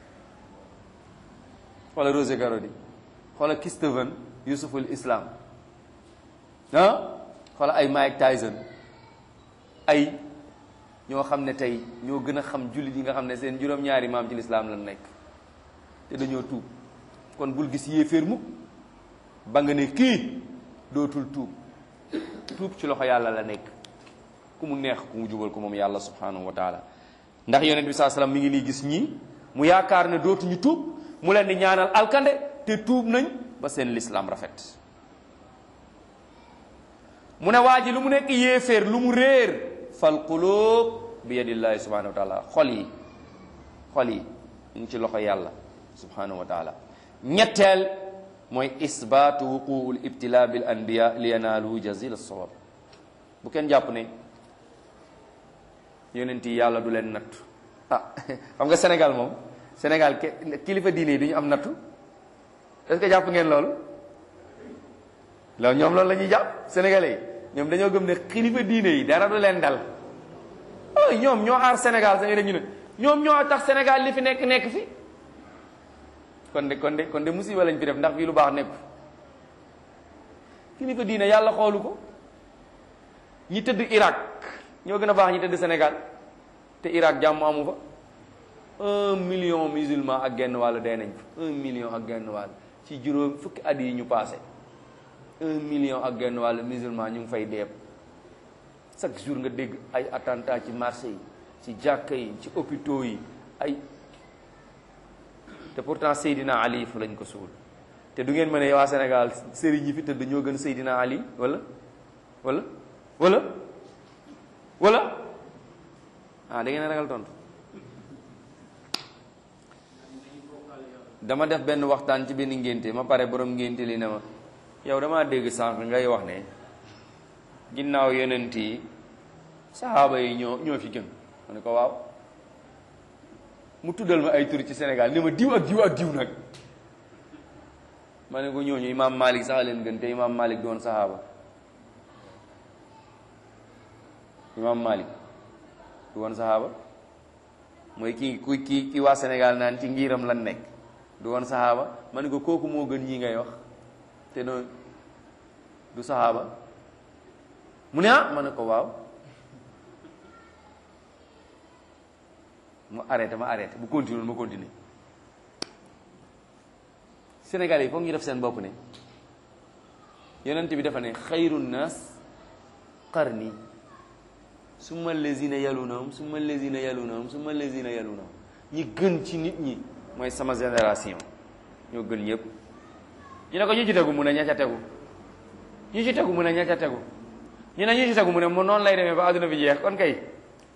wala Roger Garaudy wala Christophe Youssouful Islam ah wala ay Mike Tyson ay ñoo xam ne tey ñoo gën a xam jullit yi nga xam ne seen juróom-ñaari maam ci lislaam la nekk te dañoo tuub. kon bul gis yéeféer mukk ba nga ne kii dootul tuub tuub ci loxo yàlla la nekk ku mu neex ku mu jubal ko moom yàlla subhanahu wa taala. ndax yonent bi saa salaam mi ngi nii gis ñii mu yaakaar ne dootuñu tuub mu leen di ñaanal alkande te tuub nañ ba seen lislaam rafet. mu ne waa ji lu mu nekk yéeféer lu mu réer fal qulub bi yadillahi subhanahu wa taala xol yi xol yi ñu ngi ci loxo yàlla subhanahu wa taala. ñetteel mooy isbaatu wuquul ibtila bil anbiya li yanaalu jazil as-sawab. bu kenn jàpp ne yonent yi yàlla du leen nattu ah xam nga Sénégal moom Sénégal kilifa diine yi du ñu am nattu est-ce que jàpp ngeen loolu loolu ñoom loolu la ñuy jàpp sénégalais yi ñoom dañoo gëm ne kilifa diine yi dara du leen dal oh ñoom ñoo aar Sénégal sa nga ñu ne ñoom ñoo tax Sénégal li fi nekk nekk fi kon de kon de kon de musiba lañ fi def ndax fii lu baax nekku kilifa diine yàlla xoolu ko. ñi tëdd Irak ñoo gën a baax ñi tëdd Sénégal te Irak jàmm amu fa un million musulman ak genn wàll dee nañ fa un million ak genn wàll ci juróom fukki at yi ñu passé un million ak genn wàll musulman ñu ngi fay deeb chaque jour nga dégg ay attentat ci marché yi ci jàkka yi ci hôpitaux yi ay te pourtant Seydina Ali fa lañ ko suul te du ngeen mën ne waa Sénégal sëriñ ñi fi tëdd ñoo gën Seydina Ali wala wala wala wala ah da ngeen a ragal tontu. dama def benn waxtaan ci benn ngénte ma pare borom ngénte li ne ma yow damaa dégg sànq ngay wax ne ginnaaw yonent yi saxaaba yi ñoo ñoo fi gën ma ne ko waaw mu tuddal ma ay tur ci Sénégal ni ma diw ak diw ak diw nag ma ne ko ñooñu imaam Malik sax leen gën te imaam Malik doon saxaaba imaam Malik du woon saxaaba mooy kii ku kii ki waa Sénégal naan ci ngiram lan nekk du woon saxaaba ma ne ko kooku moo gën ñi ngay wax te noonu du sahaaba mu ne ah ma ne ko waaw mu arrêté ma arrêté bu continuer ma continuer Sénégal yi foog ñu def seen bopp ne yonent bi dafa ne xayru naas qarni summa allazina yalunahum summa allazina yalunahum summa allazina yalunahum ñi gën ci nit ñi mooy sama génération ñoo gën ñëpp. ñu ne ko ñu ci tegu mu ne ña ca tegu ñu ci tegu mu ne ña ca tegu ñu ne ñu ci tegu mu ne mo noonu lay demee ba àdduna bi jeex kon kay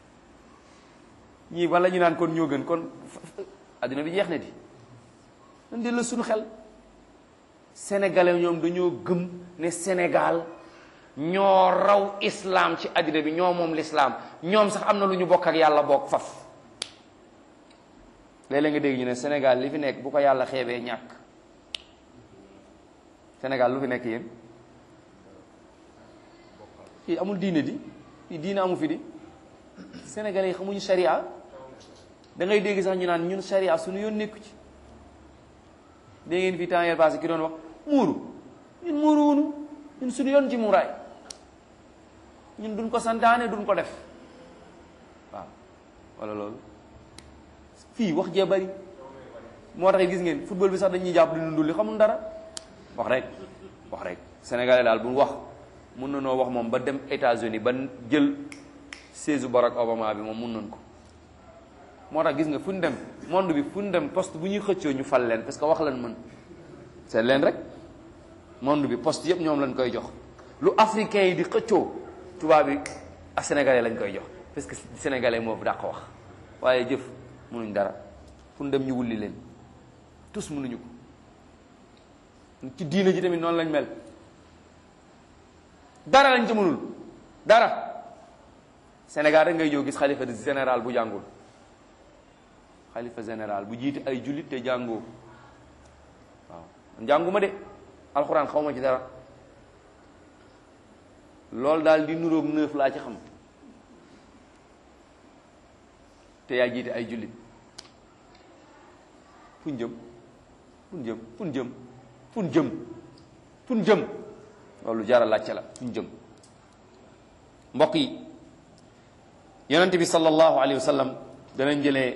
ñii wala ñu naan kon ñoo gën kon àdduna bi jeex na di nan di la suñu xel. Sénégalais ñoom dañoo gëm ne Sénégal ñoo raw islam ci àddina bi ñoo moom l'islam ñoom sax am na lu ñu bokk ak yàlla bokk faf léeg-léeg nga dégg ñu ne Sénégal li fi nekk bu ko yàlla xeebee ñàkk Sénégal lu fi nekk yéen fii amul diine di fii diine amu fi di Sénégalais yi xamuñu sharia da ngay dégg sax ñu naan ñun sharia suñu yoon nekku ci dégg ngeen fii temps yii passé ki doon wax muuru ñun muuru wunu ñun suñu yoon ci muuraay ñun duñ ko santaane duñ ko def waaw wala loolu fii wax jee bari moo tax gis ngeen football bi sax dañuy jàpp di ndulli xamul dara wax rek wax rek Sénégalais daal bu wax mun na noo wax moom ba dem États-Unis ba jël siège Barack Obama bi moom mun nañ ko moo tax gis nga fu ñu dem monde bi fu ñu dem poste bu ñuy xëccoo ñu fal leen parce que wax lan mën seet leen rek monde bi poste yëpp ñoom lañ koy jox lu africain yi di xëccoo tubaab bi ak sénégalais lañ koy jox parce que sénégalais moo fi dàq wax waaye jëf mënuñ dara fu ñu dem ñu wulli leen tous mënuñu ko ci diina ji tamit noonu lañ mel dara lañ ci mënul dara Sénégal rek ngay jóg gis xalifa général bu jàngul xalifa général bu jiite ay jullit te jàngoo waaw jànguma de alxuraan xaw ma ci dara loolu daal di nuróog neuf laa ci xam te yaa jiite ay jullit fun jëm fun jëm fun jëm fun jëm fun jëm loolu jara laajte la fun jëm mbokk yi yonente bi sallallahu alayhi wa sallam danañ jëlee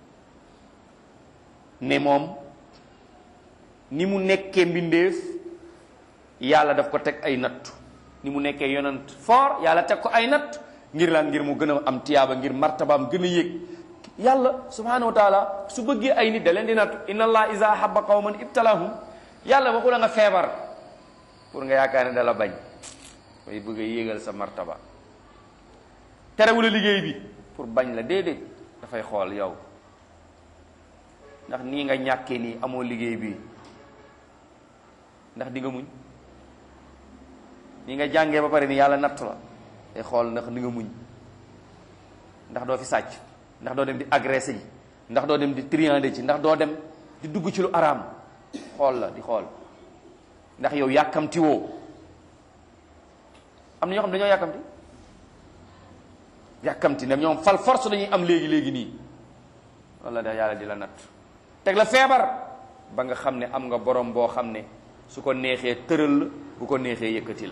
ne moom ni mu nekkee mbindeef yàlla daf ko teg ay natt ni mu nekkee yonent fort yàlla teg ko ay natt ngir lan ngir mu gën a am tiyaaba ngir martabaam gën a yéeg yàlla subhanahu wa taala su bëggee ay nit da leen di nattu inna allah iza habba qawman ibtalahum yàlla waxu la nga feebar pour nga yaakaar ne dala bañ koy bëgg a yéegal sa martaba terewula liggéey bi pour bañ la déedéet dafay xool yow ndax nii nga ñàkkee nii amoo liggéey bi ndax di nga muñ nii nga jàngee ba pare ni yàlla natt la day xool ndax di nga muñ ndax doo fi sàcc ndax doo dem di agressé ji ndax doo dem di triandé ci ndax doo dem di dugg ci lu araam xool la di xool ndax yow yàkkamti woo am na ñoo xam dañoo yàkkamti yàkkamti ne ñoom fal force dañuy am léegi léegi nii walla da yàlla di la natt teg la feebar ba nga xam ne am nga borom boo xam ne su ko neexee tëral la bu ko neexee yëkkati la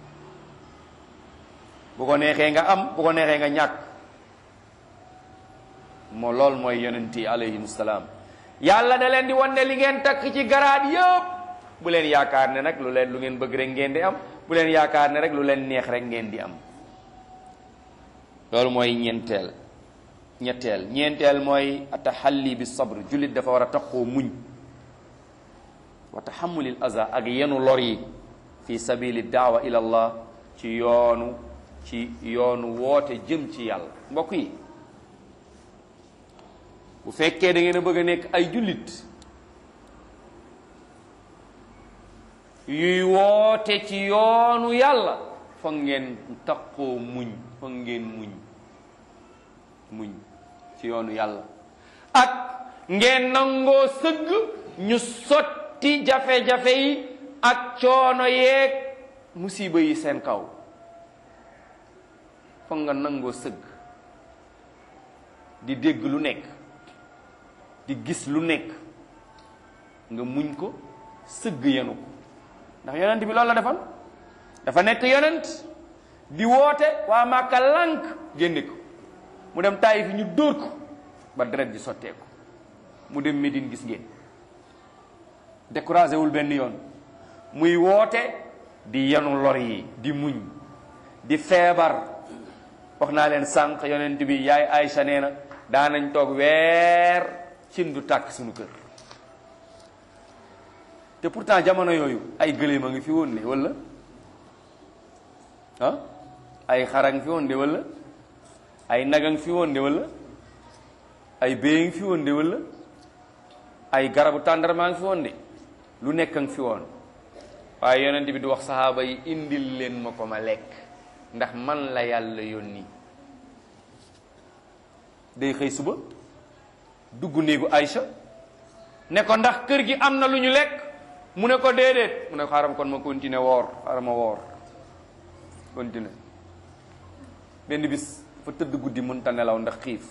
bu ko neexee nga am bu ko neexee nga ñàkk moo lool mooy yonent yi alayhim salaam yàlla da leen di wan ne li ngeen takk ci garaat yëpp bu leen yaakaar ne nag lu leen lu ngeen bëgg rek ngeen di am bu leen yaakaar ne rek lu leen neex rek ngeen di am loolu mooy ñeenteel ñetteel ñeenteel mooy ataxalli bi sabr jullit dafa war a taqoo muñ wa taxamulil aza ak yenu lor yi fi sabili daawa ila allah ci yoonu ci yoonu woote jëm ci yàlla mbokk yi bu fekkee da ngeen a bëgg a nekk ay jullit yuy woote ci yoonu yàlla foog ngeen taqoo muñ foog ngeen muñ muñ ci yoonu yàlla ak ngeen nangoo sëgg ñu sotti jafe-jafe yi ak coono yeeg musiba yi seen kaw foog nga nangoo sëgg di dégg lu nekk di gis lu nekk nga muñ ko sëgg yenu ko ndax yonent bi loolu la defal dafa nekk yonent di woote waa Màkka lànk génne ko mu dem Taayif ñu dóor ko ba deret ji sotteeku mu dem Médine gis ngeen découragé wul benn yoon muy woote di yenu lor yi di muñ di feebar. wax naa leen sànq yonent bi yaay Aysa nee na daanañ toog weer cin du tàkk suñu kër te pourtant jamono yooyu ay gëléem a ngi fi woon de wala ah ay xara ngi fi woon de wala ay nag a ngi fi woon de wala ay béy ngi fi woon de wala ay garabu tàndarmaa ngi fi woon de lu nekk a ngi fi woon waaye yonent bi du wax saxaaba yi indil leen ma ko ma lekk ndax man la yàlla yónni. day xëy suba dugg néegu Aïcha ne ko ndax kër gi am na lu ñu lekk mu ne ko déedéet mu ne ko xaaral kon ma continuer woor xaaral ma woor continuer benn bis fa tëdd guddi mënta nelaw ndax xiif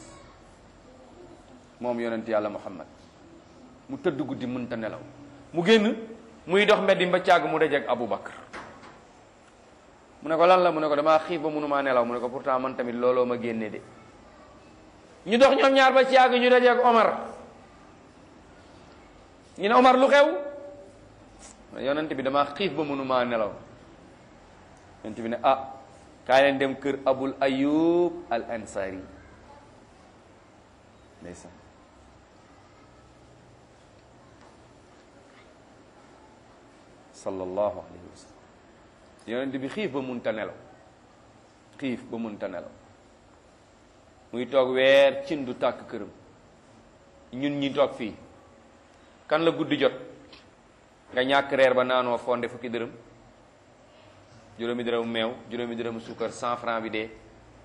moom yonent yàlla Muhammad mu tëdd guddi mënta nelaw mu génn muy dox mbeddi ba càgg mu dajeek Abu Bakar mu ne ko lan la mu ne ko damaa xiif ba mënumaa nelaw mu ne ko pourtant man tamit looloo ma génne de ñu dox ñoom ñaar ba càgg ñu dajeek Omar ñu ne Omar lu xew yonent bi damaa xiif ba mënumaa nelaw yonent bi ne ah kaay leen dem kër Abul Ayyub al Ansari ndeysaan sallallahu alayhi wa sallam yonent bi xiif ba munta nelaw xiif ba munta nelaw muy toog weer cin du tàkk këram ñun ñi toog fii kan la guddi jot nga ñàkk reer ba naanoo fonde fukki dërëm juróomi dërëm meew juróomi dërëm suukar cent franc bi dee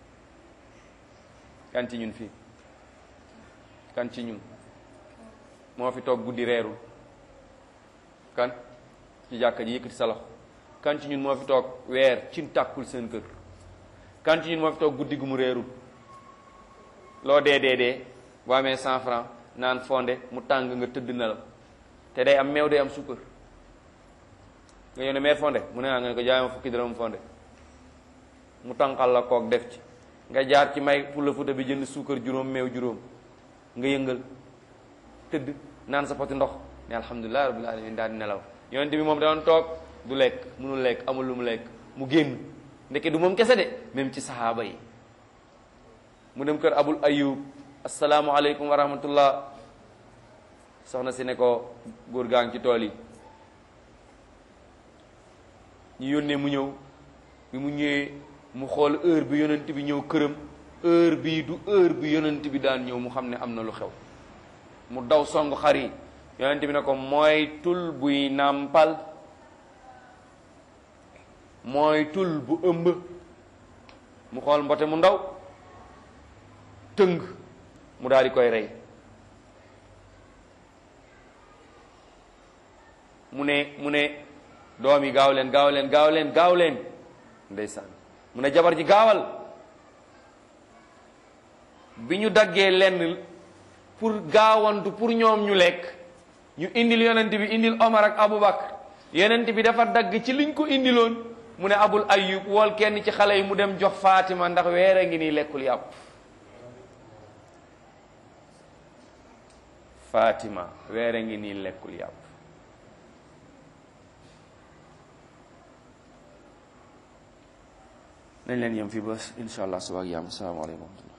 kan ci ñun fii kan ci ñun moo fi toog guddi reerul kan ci jàkka ji yëkkati sa loxo kan ci ñun moo fi toog weer cin tàkkul seen kër kan ci ñun moo fi toog guddi gu mu reerul loo dee dee dee boo amee cent franc naan fonde mu tàng nga tëdd nelaw te day am meew day am suukar nga yónnee meer fonde mu ne naa nga ne ko jaay ma fukki dërëm fonde mu tànqal la kook def ci nga jaar ci may pour la futa bi jënd suukar juróom meew juróom nga yëngal tëdd naan sa poti ndox ne alhamdulilah rabbil alamin daal di nelaw yonent bi moom da doon toog du lekk mënul lekk amul lu mu lekk mu génn ndeke du moom kese de même ci sahaaba yi mu dem kër Abul Ayyub asalaamualeykum wa rahmatullah soxna si ne ko góor gaa ngi ci tool yi ñu yónnee mu ñëw bi mu ñëwee mu xool heure bi yonent bi ñëw këram heure bii du heure bi yonent bi daan ñëw mu xam ne am na lu xew mu daw songu xar yi yonent bi ne ko mooy tul buy nàmpal mooy tul bu ëmb mu xool mbote mu ndaw tëng mu daal di koy rey mu ne mu ne doom yi gaaw leen gaaw leen gaaw leen gaaw leen ndeysaan mu ne jabar ji gaawal bi ñu daggee lenn pour gaawantu pour ñoom ñu lekk ñu indil yonent bi indil Omar ak Aboubacar yonent bi dafa dagg ci liñ ko indiloon mu ne Abul Ayyub wool kenn ci xale yi mu dem jox Fatima ndax weer a ngi nii lekkul yàpp Fatima weer a ngi nii lekkul yàpp nañ leen yem fii ba insha allah suba ak yàmm asalaamaaleykum